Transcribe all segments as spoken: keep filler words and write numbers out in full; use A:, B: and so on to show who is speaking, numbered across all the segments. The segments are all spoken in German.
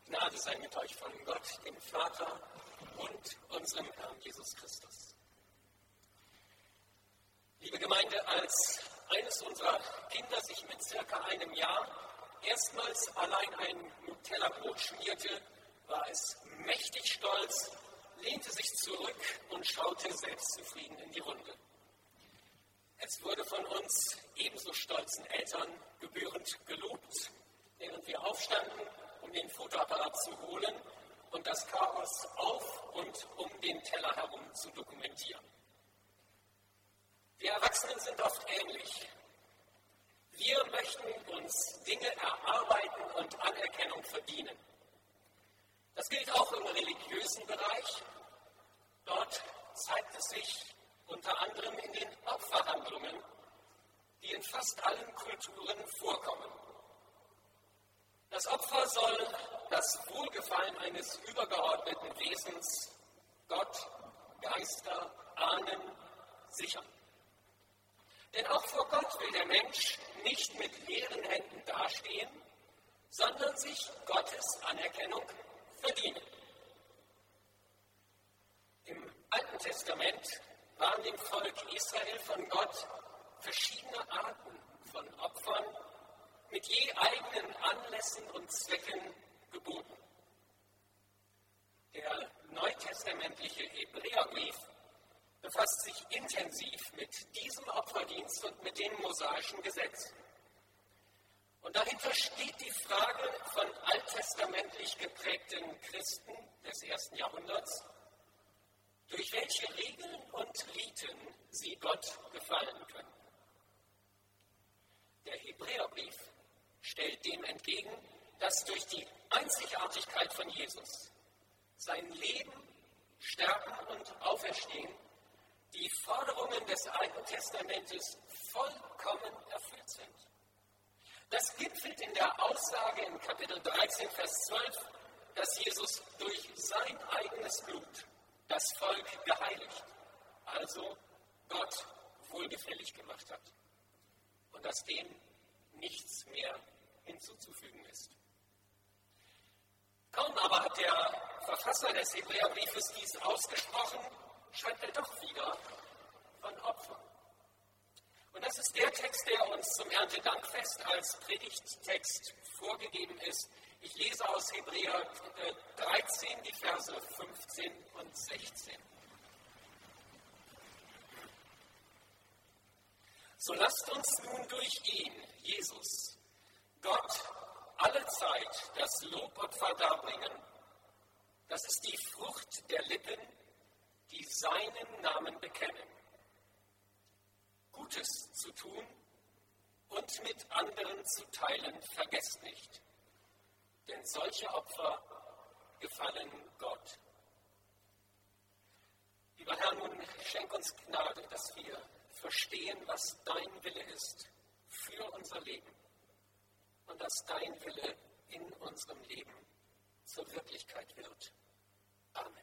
A: Gnade sei mit euch von Gott, dem Vater und unserem Herrn Jesus Christus. Liebe Gemeinde, als eines unserer Kinder sich mit circa einem Jahr erstmals allein ein Nutella-Brot schmierte, war es mächtig stolz, lehnte sich zurück und schaute selbstzufrieden in die Runde. Es wurde von uns ebenso stolzen Eltern gebührend gelobt, während wir aufstanden, um den Fotoapparat zu holen und das Chaos auf und um den Teller herum zu dokumentieren. Wir Erwachsenen sind oft ähnlich. Wir möchten uns Dinge erarbeiten und Anerkennung verdienen. Das gilt auch im religiösen Bereich. Dort zeigt es sich unter anderem in den Opferhandlungen, die in fast allen Kulturen vorkommen. Das Opfer soll das Wohlgefallen eines übergeordneten Wesens, Gott, Geister, Ahnen, sichern. Denn auch vor Gott will der Mensch nicht mit leeren Händen dastehen, sondern sich Gottes Anerkennung verdienen. Im Alten Testament waren dem Volk Israel von Gott verschiedene Arten von Opfern mit je eigenen Anlässen und Zwecken geboten. Der neutestamentliche Hebräerbrief befasst sich intensiv mit diesem Opferdienst und mit dem mosaischen Gesetz. Und dahinter steht die Frage von alttestamentlich geprägten Christen des ersten Jahrhunderts, durch welche Regeln und Riten sie Gott gefallen können. Der Hebräerbrief stellt dem entgegen, dass durch die Einzigartigkeit von Jesus, sein Leben, Sterben und Auferstehen, die Forderungen des Alten Testamentes vollkommen erfüllt sind. Das gipfelt in der Aussage in Kapitel dreizehn, Vers zwölf, dass Jesus durch sein eigenes Blut das Volk geheiligt, also Gott wohlgefällig gemacht hat und dass dem nichts mehr hinzuzufügen ist. Kaum aber hat der Verfasser des Hebräerbriefes dies ausgesprochen, schreibt er doch wieder von Opfern. Und das ist der Text, der uns zum Erntedankfest als Predigttext vorgegeben ist. Ich lese aus Hebräer dreizehn, die Verse fünfzehn und sechzehn. So lasst uns nun durch ihn, Jesus, Gott, alle Zeit das Lobopfer darbringen. Das ist die Frucht der Lippen, die seinen Namen bekennen. Gutes zu tun und mit anderen zu teilen, vergesst nicht. Denn solche Opfer gefallen Gott. Lieber Herr, nun schenk uns Gnade, dass wir verstehen, was dein Wille ist für unser Leben und dass dein Wille in unserem Leben zur Wirklichkeit wird. Amen.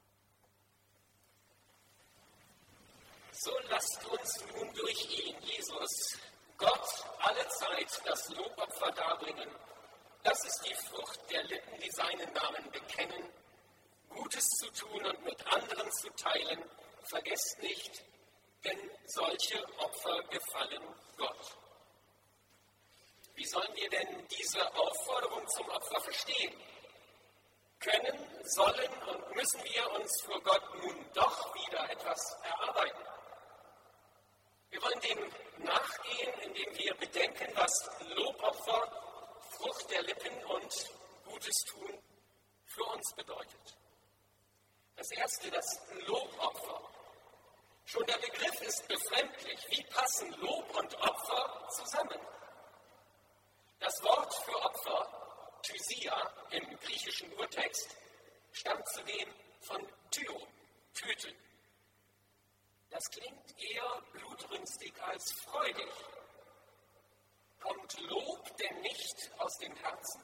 A: So lasst uns nun durch ihn, Jesus, Gott, alle Zeit das Lobopfer darbringen. Das ist die Frucht der Lippen, die seinen Namen bekennen. Gutes zu tun und mit anderen zu teilen, vergesst nicht, denn solche Opfer gefallen Gott. Wie sollen wir denn diese Aufforderung zum Opfer verstehen? Können, sollen und müssen wir uns vor Gott nun doch wieder etwas erarbeiten? Wir wollen dem nachgehen, indem wir bedenken, was Lobopfer, Frucht der Lippen und Gutes tun für uns bedeutet. Das erste, das Lobopfer. Schon der Begriff ist befremdlich. Wie passen Lob und Opfer zusammen? Das Wort für Opfer, Thysia, im griechischen Urtext, stammt zudem von Thyro, töten. Das klingt eher blutrünstig als freudig. Kommt Lob denn nicht aus dem Herzen?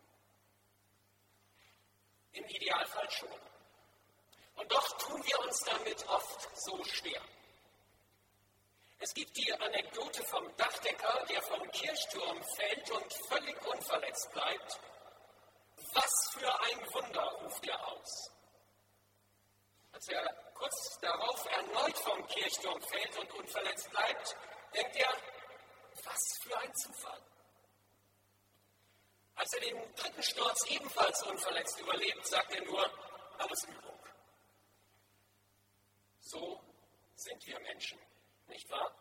A: Im Idealfall schon. Und doch tun wir uns damit oft so schwer. Es gibt die Anekdote vom Dachdecker, der vom Kirchturm fällt und völlig unverletzt bleibt. Was für Als er kurz darauf erneut vom Kirchturm fällt und unverletzt bleibt, denkt er, was für ein Zufall. Als er den dritten Sturz ebenfalls unverletzt überlebt, sagt er nur, alles Übung. So sind wir Menschen, nicht wahr?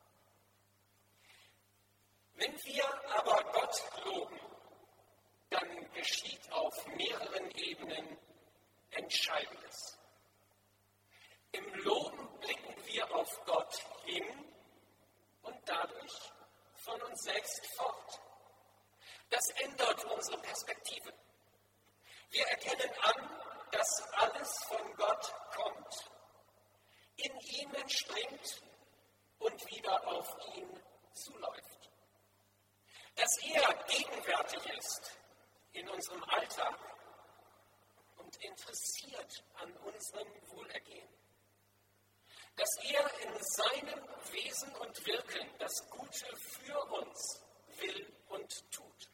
A: Wenn wir aber Gott loben, dann geschieht auf mehreren Ebenen Entscheidendes. Im Loben blicken wir auf Gott hin und dadurch von uns selbst fort. Das ändert unsere Perspektive. Wir erkennen an, dass alles von Gott kommt, in ihm entspringt und wieder auf ihn zuläuft. Dass er gegenwärtig ist in unserem Alltag und interessiert an unserem Wohlergehen. Dass er in seinem Wesen und Wirken das Gute für uns will und tut.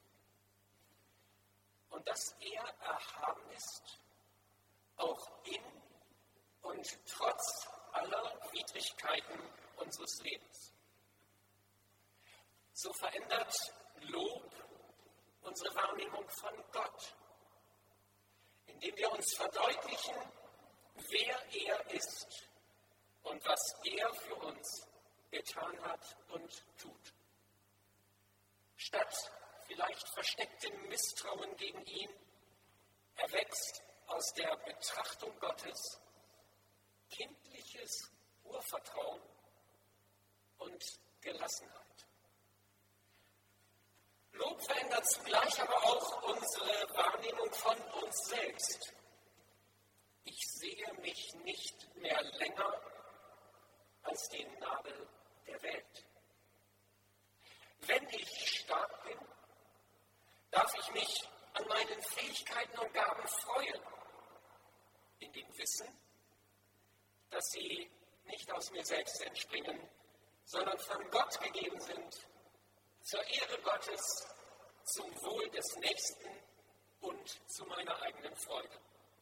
A: Und dass er erhaben ist, auch in und trotz aller Widrigkeiten unseres Lebens. So verändert Lob unsere Wahrnehmung von Gott, indem wir uns verdeutlichen, wer er ist und was er für uns getan hat und tut. Statt vielleicht verstecktem Misstrauen gegen ihn, erwächst aus der Betrachtung Gottes kindliches Urvertrauen und Gelassenheit. Lob verändert zugleich aber auch unsere Wahrnehmung von uns selbst. Ich sehe mich nicht mehr länger als den Nabel der Welt. Wenn ich stark bin, darf ich mich an meinen Fähigkeiten und Gaben freuen, in dem Wissen, dass sie nicht aus mir selbst entspringen, sondern von Gott gegeben sind, zur Ehre Gottes, zum Wohl des Nächsten und zu meiner eigenen Freude.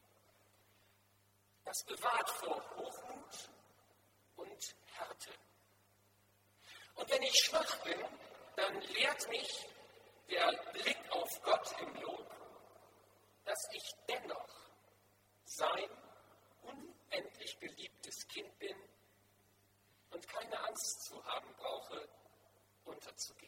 A: Das bewahrt vor Hochmut und Härte. Und wenn ich schwach bin, dann lehrt mich der Blick auf Gott im Lob, dass ich dennoch sein unendlich geliebtes Kind bin und keine Angst zu haben brauche, unterzugehen.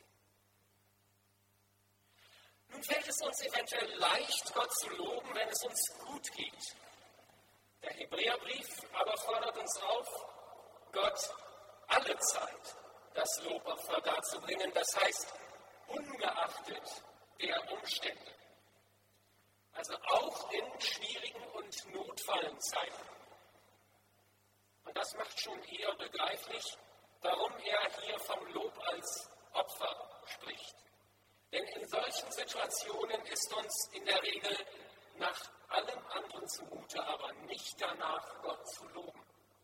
A: Nun fällt es uns eventuell leicht, Gott zu loben, wenn es uns gut geht. Der Hebräerbrief aber fordert uns auf, Gott alle Zeit das Lobopfer darzubringen, das heißt, ungeachtet der Umstände. Also auch in schwierigen und notvollen Zeiten. Und das macht schon eher begreiflich, warum er hier vom Lob als Opfer spricht. Denn in solchen Situationen ist uns in der Regel nach allem anderen zumute, aber nicht danach, Gott zu loben.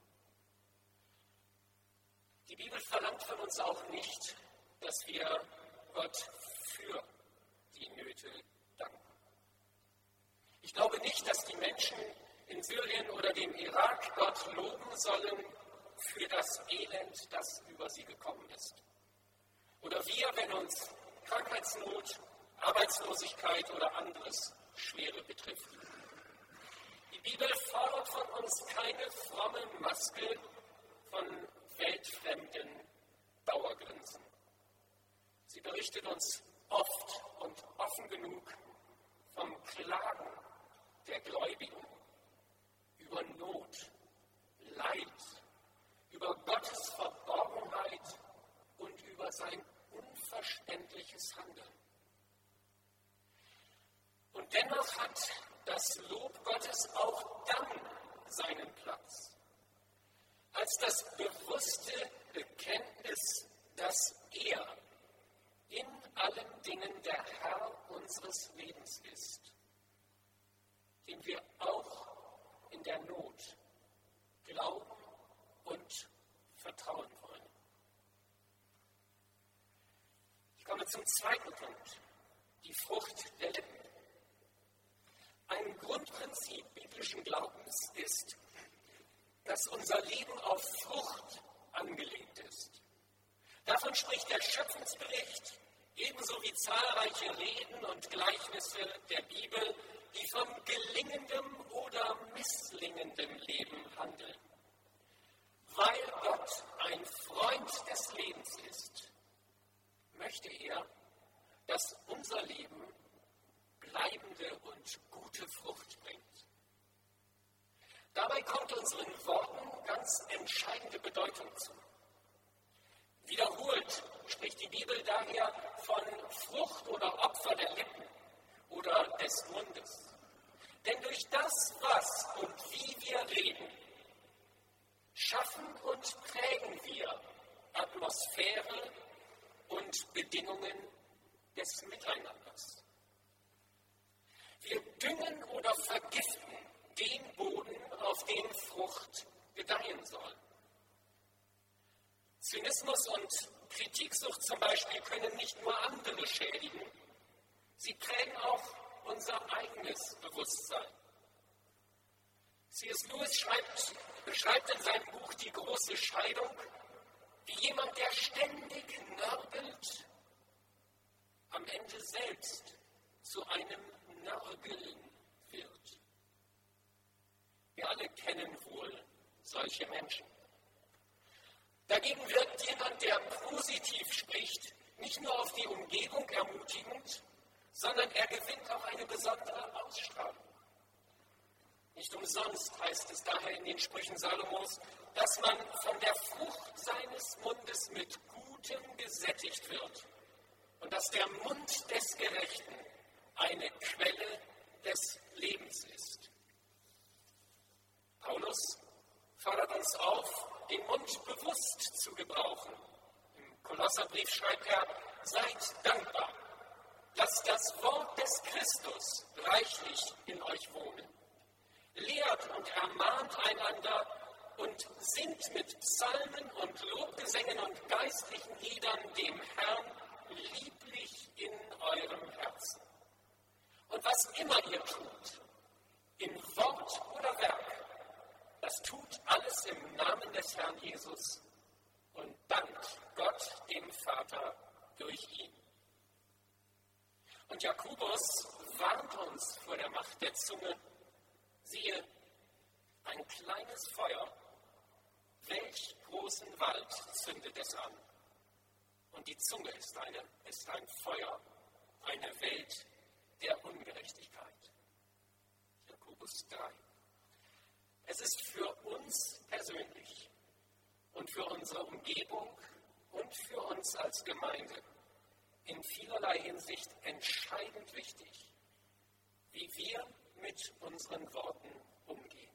A: Die Bibel verlangt von uns auch nicht, dass wir Gott für die Nöte danken. Ich glaube nicht, dass die Menschen in Syrien oder dem Irak Gott loben sollen für das Elend, das über sie gekommen ist. Oder wir, wenn uns Krankheitsnot, Arbeitslosigkeit oder anderes Schwere betrifft. Die Bibel fordert von uns keine fromme Maske von weltfremden Dauergrinsen. Sie berichtet uns oft und offen genug vom Klagen der Gläubigen über Not, Leid, über Gottes Verborgenheit und über sein unverständliches Handeln. Und dennoch hat das Lob Gottes auch dann seinen Platz, als das bewusste Bekenntnis, dass er in allen Dingen der Herr unseres Lebens ist, dem wir auch in der Not glauben und vertrauen wollen. Ich komme zum zweiten Punkt, die Frucht der Lippen. Ein Grundprinzip biblischen Glaubens ist, dass unser Leben auf Frucht angelegt ist. Davon spricht der Schöpfungsbericht, ebenso wie zahlreiche Reden und Gleichnisse der Bibel, die von gelingendem oder misslingendem Leben handeln. Weil Gott ein Freund des Lebens ist, möchte er, dass unser Leben bleibende und gute Frucht bringt. Dabei kommt unseren Worten ganz entscheidende Bedeutung zu. Wiederholt spricht die Bibel daher von Frucht oder Opfer der Lippen oder des Mundes. Denn durch das, was und wie wir reden, schaffen und prägen wir Atmosphäre und Bedingungen des Miteinanders. Wir düngen oder vergiften den Boden, auf dem Frucht gedeihen soll. Zynismus und Kritiksucht zum Beispiel können nicht nur andere schädigen, sie prägen auch unser eigenes Bewusstsein. C S Lewis schreibt, beschreibt in seinem Buch Die große Scheidung, wie jemand, der ständig nörgelt, am Ende selbst zu einem Nörgeln wird. Wir alle kennen wohl solche Menschen. Dagegen wirkt jemand, der positiv spricht, nicht nur auf die Umgebung ermutigend, sondern er gewinnt auch eine besondere Ausstrahlung. Nicht umsonst heißt es daher in den Sprüchen Salomos, dass man von der Frucht seines Mundes mit Gutem gesättigt wird und dass der Mund des Gerechten eine Quelle des Lebens ist. Paulus fordert uns auf, den Mund bewusst zu gebrauchen. Im Kolosserbrief schreibt er, seid dankbar. Lasst das Wort des Christus reichlich in euch wohnen. Lehrt und ermahnt einander und singt mit Psalmen und Lobgesängen und geistlichen Liedern dem Herrn lieblich in eurem Herzen. Und was immer ihr tut, in Wort oder Werk, das tut alles im Namen des Herrn Jesus und dankt Gott, dem Vater, durch ihn. Und Jakobus warnt uns vor der Macht der Zunge. Siehe, ein kleines Feuer, welch großen Wald zündet es an. Und die Zunge ist, eine, ist ein Feuer, eine Welt der Ungerechtigkeit. Jakobus drei. Es ist für uns persönlich und für unsere Umgebung und für uns als Gemeinde in vielerlei Hinsicht entscheidend wichtig, wie wir mit unseren Worten umgehen.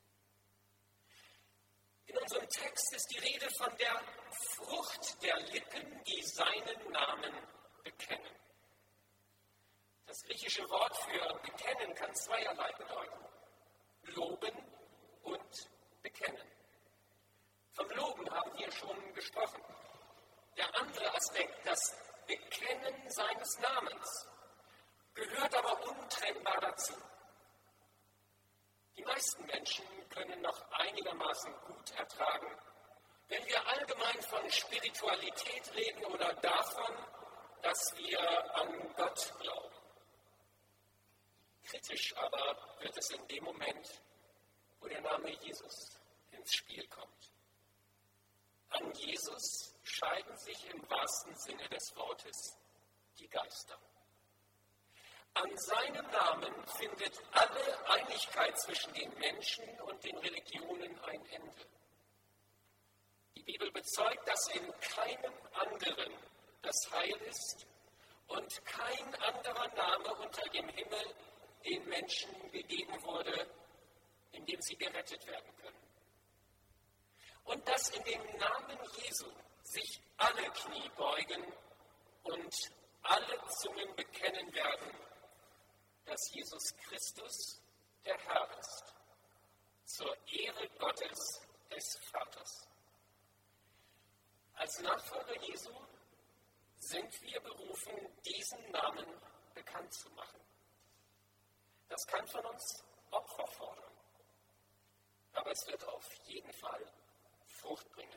A: In unserem Text ist die Rede von der Frucht der Lippen, die seinen Namen bekennen. Das griechische Wort für bekennen kann zweierlei bedeuten: loben und bekennen. Vom Loben haben wir schon gesprochen. Der andere Aspekt, das Bekennen seines Namens, gehört aber untrennbar dazu. Die meisten Menschen können noch einigermaßen gut ertragen, wenn wir allgemein von Spiritualität reden oder davon, dass wir an Gott glauben. Kritisch aber wird es in dem Moment, wo der Name Jesus ins Spiel kommt. An Jesus scheiden sich im wahrsten Sinne des Wortes die Geister. An seinem Namen findet alle Einigkeit zwischen den Menschen und den Religionen ein Ende. Die Bibel bezeugt, dass in keinem anderen das Heil ist und kein anderer Name unter dem Himmel den Menschen gegeben wurde, in dem sie gerettet werden können. Und dass in dem Namen Jesu sich alle Knie beugen und alle Zungen bekennen werden, dass Jesus Christus der Herr ist, zur Ehre Gottes des Vaters. Als Nachfolger Jesu sind wir berufen, diesen Namen bekannt zu machen. Das kann von uns Opfer fordern. aber es wird auf jeden Fall Frucht bringen.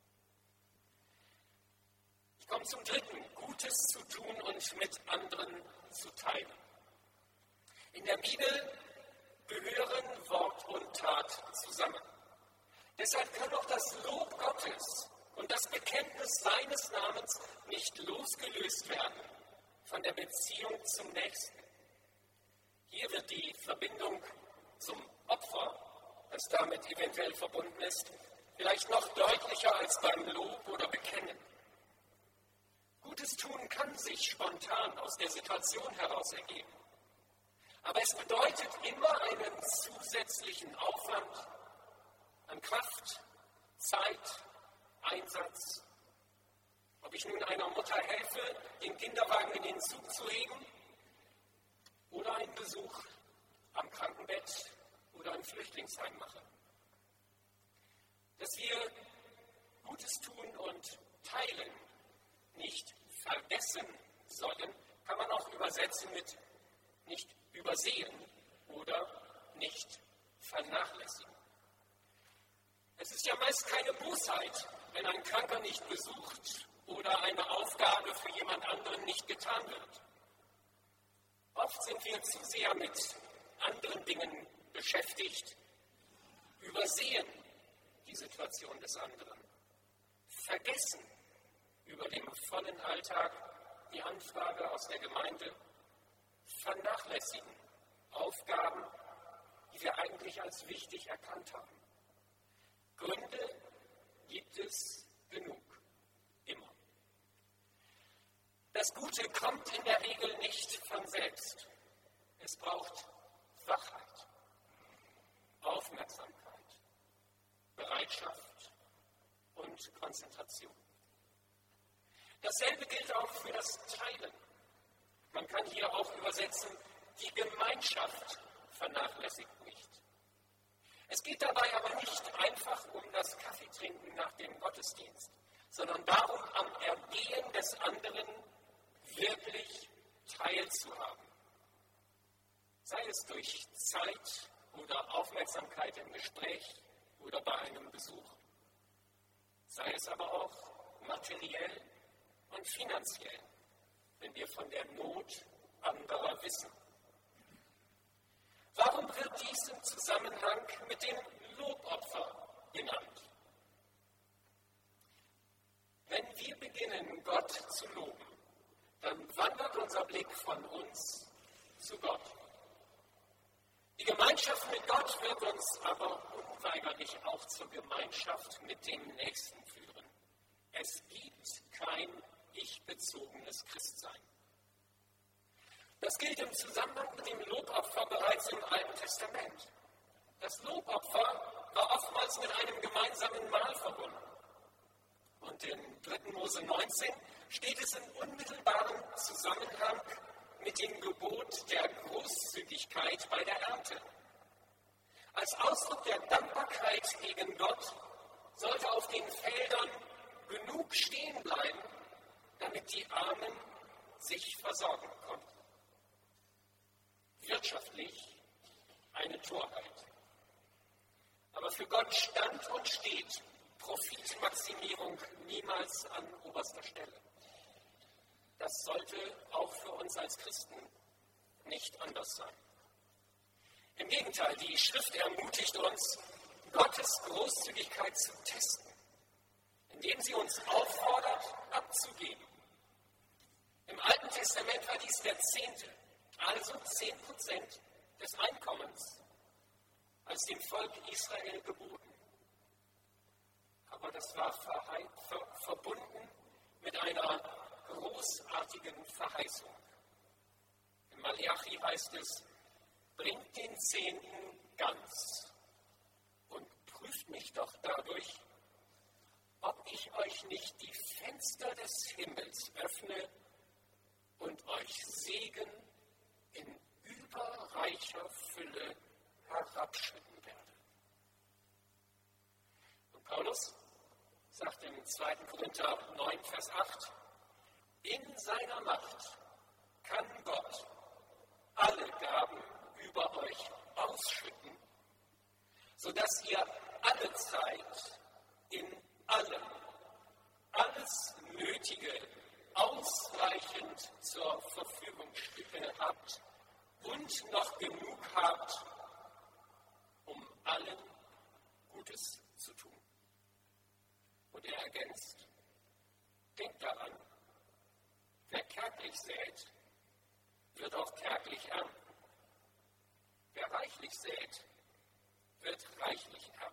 A: Ich komme zum Dritten, Gutes zu tun und mit anderen zu teilen. In der Bibel gehören Wort und Tat zusammen. Deshalb kann auch das Lob Gottes und das Bekenntnis seines Namens nicht losgelöst werden von der Beziehung zum Nächsten. Hier wird die Verbindung zum Opfer, das damit eventuell verbunden ist, vielleicht noch deutlicher als beim Lob oder Bekennen. Gutes tun kann sich spontan aus der Situation heraus ergeben. Aber es bedeutet immer einen zusätzlichen Aufwand an Kraft, Zeit, Einsatz. Ob ich nun einer Mutter helfe, den Kinderwagen in den Zug zu heben oder einen Besuch am Krankenbett oder im Flüchtlingsheim mache. Dass wir Gutes tun und teilen, nicht vergessen sollen, kann man auch übersetzen mit nicht übersehen oder nicht vernachlässigen. Es ist ja meist keine Bosheit, wenn ein Kranker nicht besucht oder eine Aufgabe für jemand anderen nicht getan wird. Oft sind wir zu sehr mit anderen Dingen beschäftigt, übersehen die Situation des anderen, vergessen über dem vollen Alltag die Anfrage aus der Gemeinde, vernachlässigen Aufgaben, die wir eigentlich als wichtig erkannt haben. Gründe gibt es genug, immer. Das Gute kommt in der Regel nicht von selbst. Es braucht Wachheit, Aufmerksamkeit, Bereitschaft und Konzentration. Dasselbe gilt auch für das Teilen. Man kann hier auch übersetzen, die Gemeinschaft vernachlässigt nicht. Es geht dabei aber nicht einfach um das Kaffeetrinken nach dem Gottesdienst, sondern darum, am Ergehen des anderen wirklich teilzuhaben. Sei es durch Zeit oder Aufmerksamkeit im Gespräch oder bei einem Besuch. Sei es aber auch materiell und finanziell, wenn wir von der Not anderer wissen. Warum wird dies im Zusammenhang mit dem Lobopfer genannt? Wenn wir beginnen, Gott zu loben, dann wandert unser Blick von uns zu Gott. Die Gemeinschaft mit Gott wird uns aber unweigerlich auch zur Gemeinschaft mit dem Nächsten führen. Es gibt kein ich-bezogenes Christsein. Das gilt im Zusammenhang mit dem Lobopfer bereits im Alten Testament. Das Lobopfer war oftmals mit einem gemeinsamen Mahl verbunden. Und in dritter Mose neunzehn steht es in unmittelbarem Zusammenhang mit dem Gebot der Großzügigkeit bei der Ernte. Als Ausdruck der Dankbarkeit gegen Gott sollte auf den Feldern genug stehen bleiben, damit die Armen sich versorgen konnten. Wirtschaftlich eine Torheit. Aber für Gott stand und steht Profitmaximierung niemals an oberster Stelle. Das sollte auch für uns als Christen nicht anders sein. Im Gegenteil, die Schrift ermutigt uns, Gottes Großzügigkeit zu testen, indem sie uns auffordert, abzugeben. Im Alten Testament war dies der Zehnte, also zehn Prozent des Einkommens, als dem Volk Israel geboten. Aber das war verhei- ver- verbunden mit einer großartigen Verheißung. In Malachi heißt es, bringt den Zehnten ganz und prüft mich doch dadurch, ob ich euch nicht die Fenster des Himmels öffne und euch Segen in überreicher Fülle herabschütten werde. Und Paulus sagt im zweiten Korinther neun, Vers acht, in seiner Macht kann Gott alle Gaben über euch ausschütten, sodass ihr und noch genug habt, um allen Gutes zu tun. Und er ergänzt, denkt daran, wer kärglich sät, wird auch kärglich ernten. Wer reichlich sät, wird reichlich ernten.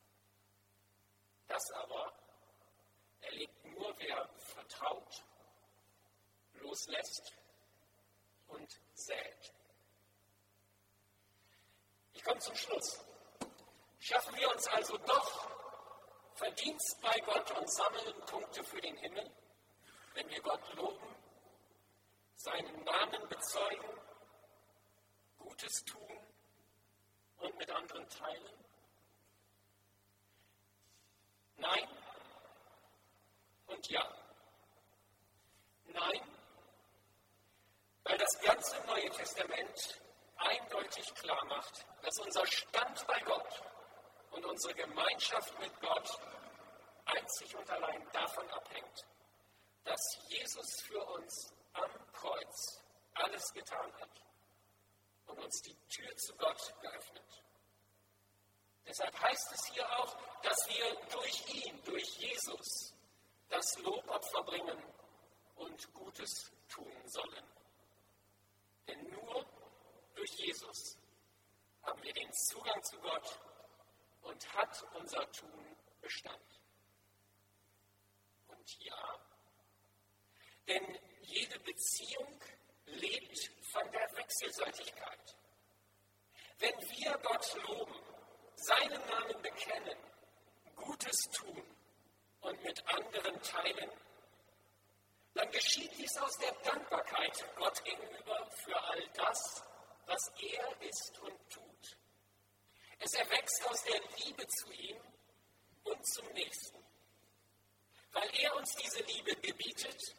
A: Das aber erlebt nur, wer vertraut, loslässt und sät. Ich komme zum Schluss. Schaffen wir uns also doch Verdienst bei Gott und sammeln Punkte für den Himmel, wenn wir Gott loben, seinen Namen bezeugen, Gutes tun und mit anderen teilen? Nein und ja. Nein, weil das ganze Neue Testament eindeutig klar macht, dass unser Stand bei Gott und unsere Gemeinschaft mit Gott einzig und allein davon abhängt, dass Jesus für uns am Kreuz alles getan hat und uns die Tür zu Gott geöffnet. Deshalb heißt es hier auch, dass wir durch ihn, durch Jesus, das Lobopfer bringen und Gutes tun sollen. Denn nur durch Jesus haben wir den Zugang zu Gott und hat unser Tun Bestand. Und ja, denn jede Beziehung lebt von der Wechselseitigkeit. Wenn wir Gott loben, seinen Namen bekennen, Gutes tun und mit anderen teilen, dann geschieht dies aus der Dankbarkeit Gott gegenüber für all das, was er ist und tut. Es erwächst aus der Liebe zu ihm und zum Nächsten, weil er uns diese Liebe gebietet,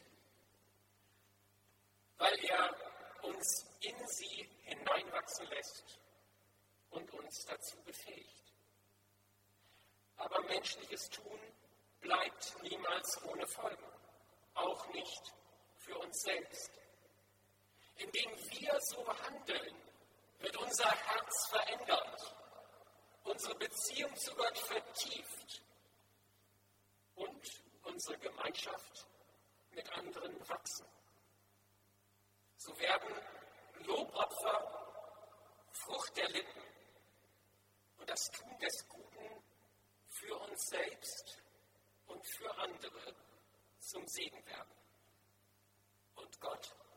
A: weil er uns in sie hineinwachsen lässt und uns dazu befähigt. Aber menschliches Tun bleibt niemals ohne Folgen, auch nicht für uns selbst. Indem wir so handeln, wird unser Herz verändert, unsere Beziehung zu Gott vertieft und unsere Gemeinschaft mit anderen wachsen. So werden Lobopfer Frucht der Lippen und das Tun des Guten für uns selbst und für andere zum Segen werden. Und Gott